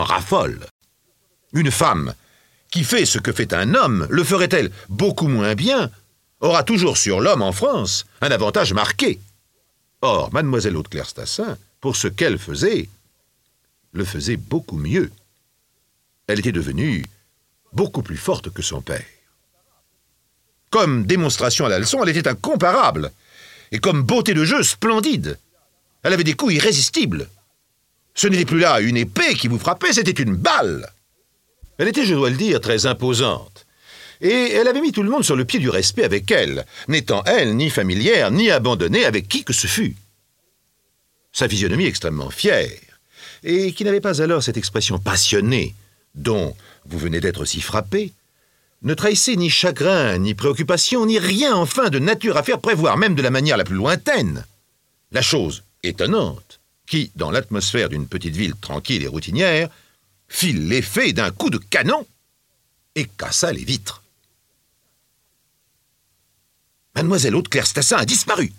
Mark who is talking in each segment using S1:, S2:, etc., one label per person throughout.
S1: en raffole. Une femme qui fait ce que fait un homme le ferait-elle beaucoup moins bien, aura toujours sur l'homme en France un avantage marqué. Or, mademoiselle Hauteclair Stassin, pour ce qu'elle faisait, le faisait beaucoup mieux. Elle était devenue beaucoup plus forte que son père. Comme démonstration à la leçon, elle était incomparable, et comme beauté de jeu, splendide. Elle avait des coups irrésistibles. Ce n'était plus là une épée qui vous frappait, c'était une balle. Elle était, je dois le dire, très imposante. Et elle avait mis tout le monde sur le pied du respect avec elle, n'étant elle ni familière, ni abandonnée avec qui que ce fût. Sa physionomie extrêmement fière, et qui n'avait pas alors cette expression passionnée, dont vous venez d'être si frappé, ne trahissait ni chagrin, ni préoccupation, ni rien enfin de nature à faire prévoir, même de la manière la plus lointaine, la chose étonnante, qui, dans l'atmosphère d'une petite ville tranquille et routinière, fit l'effet d'un coup de canon et cassa les vitres. Mademoiselle Hauteclair Stassin a disparu.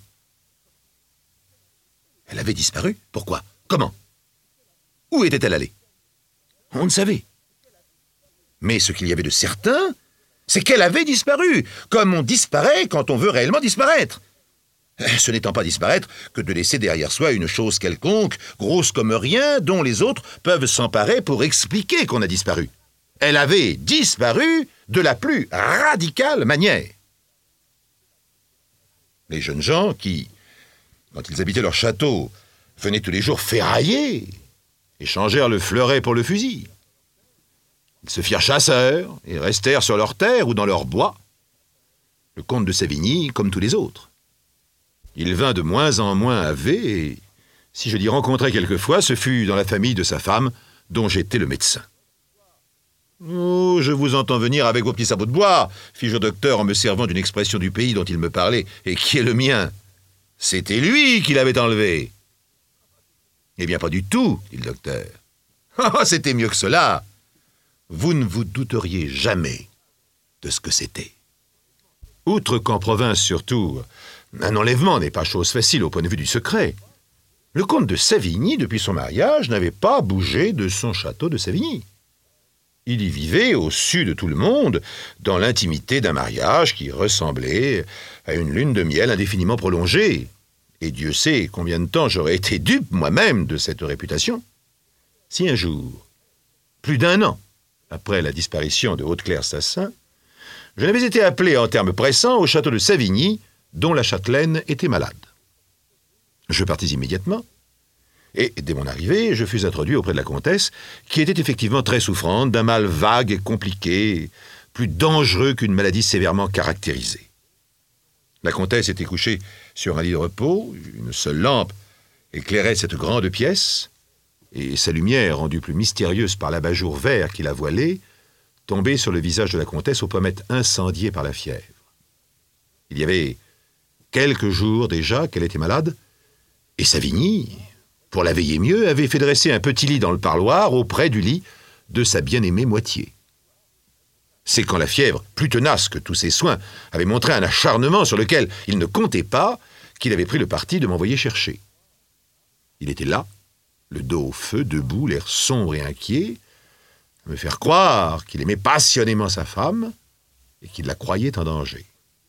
S1: Elle avait disparu? Pourquoi? Comment? Où était-elle allée? On ne savait. Mais ce qu'il y avait de certain, c'est qu'elle avait disparu, comme on disparaît quand on veut réellement disparaître. Ce n'étant pas disparaître que de laisser derrière soi une chose quelconque, grosse comme rien, dont les autres peuvent s'emparer pour expliquer qu'on a disparu. Elle avait disparu de la plus radicale manière. Les jeunes gens qui, quand ils habitaient leur château, venaient tous les jours ferrailler, échangèrent le fleuret pour le fusil. Ils se firent chasseurs et restèrent sur leur terre ou dans leur bois. Le comte de Sévigny, comme tous les autres. Il vint de moins en moins à V, et si je l'y rencontrai quelquefois, ce fut dans la famille de sa femme, dont j'étais le médecin. « Oh, je vous entends venir avec vos petits sabots de bois », fis-je au docteur en me servant d'une expression du pays dont il me parlait, et qui est le mien. « C'était lui qui l'avait enlevé. »« Eh bien, pas du tout, » dit le docteur. « Ah, c'était mieux que cela. Vous ne vous douteriez jamais de ce que c'était. » Outre qu'en province, surtout, un enlèvement n'est pas chose facile au point de vue du secret. Le comte de Sévigny, depuis son mariage, n'avait pas bougé de son château de Sévigny. Il y vivait, au su de tout le monde, dans l'intimité d'un mariage qui ressemblait à une lune de miel indéfiniment prolongée. Et Dieu sait combien de temps j'aurais été dupe moi-même de cette réputation. Si un jour, plus d'un an après la disparition de Hauteclair Stassin, je n'avais été appelé en termes pressants au château de Sévigny, dont la châtelaine était malade. Je partis immédiatement, et dès mon arrivée, je fus introduit auprès de la comtesse, qui était effectivement très souffrante d'un mal vague et compliqué, plus dangereux qu'une maladie sévèrement caractérisée. La comtesse était couchée sur un lit de repos, une seule lampe éclairait cette grande pièce, et sa lumière, rendue plus mystérieuse par l'abat-jour vert qui la voilait, tombait sur le visage de la comtesse aux pommettes incendiées par la fièvre. Il y avait quelques jours déjà qu'elle était malade, et Savigny, pour la veiller mieux, avait fait dresser un petit lit dans le parloir auprès du lit de sa bien-aimée moitié. C'est quand la fièvre, plus tenace que tous ses soins, avait montré un acharnement sur lequel il ne comptait pas, qu'il avait pris le parti de m'envoyer chercher. Il était là, le dos au feu, debout, l'air sombre et inquiet, à me faire croire qu'il aimait passionnément sa femme et qu'il la croyait en danger.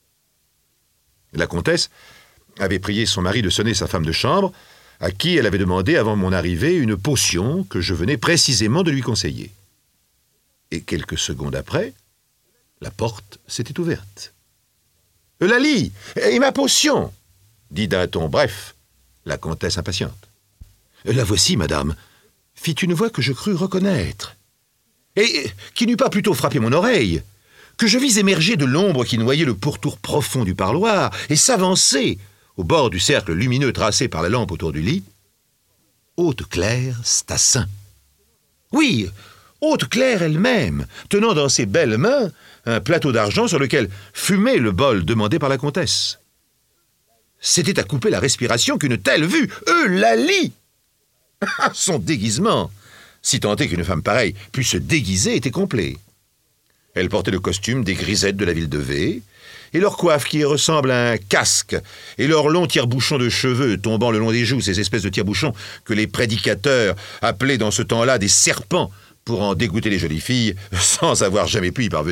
S1: La comtesse avait prié son mari de sonner sa femme de chambre, à qui elle avait demandé avant mon arrivée une potion que je venais précisément de lui conseiller. Et quelques secondes après, la porte s'était ouverte. « Eulalie, et ma potion ?» dit d'un ton bref la comtesse impatiente. « La voici, madame », fit une voix que je crus reconnaître, et qui n'eût pas plutôt frappé mon oreille, que je vis émerger de l'ombre qui noyait le pourtour profond du parloir et s'avancer, au bord du cercle lumineux tracé par la lampe autour du lit, Hauteclair Stassin. Oui, Hauteclair elle-même, tenant dans ses belles mains un plateau d'argent sur lequel fumait le bol demandé par la comtesse. C'était à couper la respiration qu'une telle vue, Eulalie! Son déguisement, si tant est qu'une femme pareille pût se déguiser, était complet. Elle portait le costume des grisettes de la ville de V, et leur coiffe qui ressemble à un casque, et leurs longs tire-bouchons de cheveux tombant le long des joues, ces espèces de tire-bouchons que les prédicateurs appelaient dans ce temps-là des serpents, pour en dégoûter les jolies filles, sans avoir jamais pu y parvenir.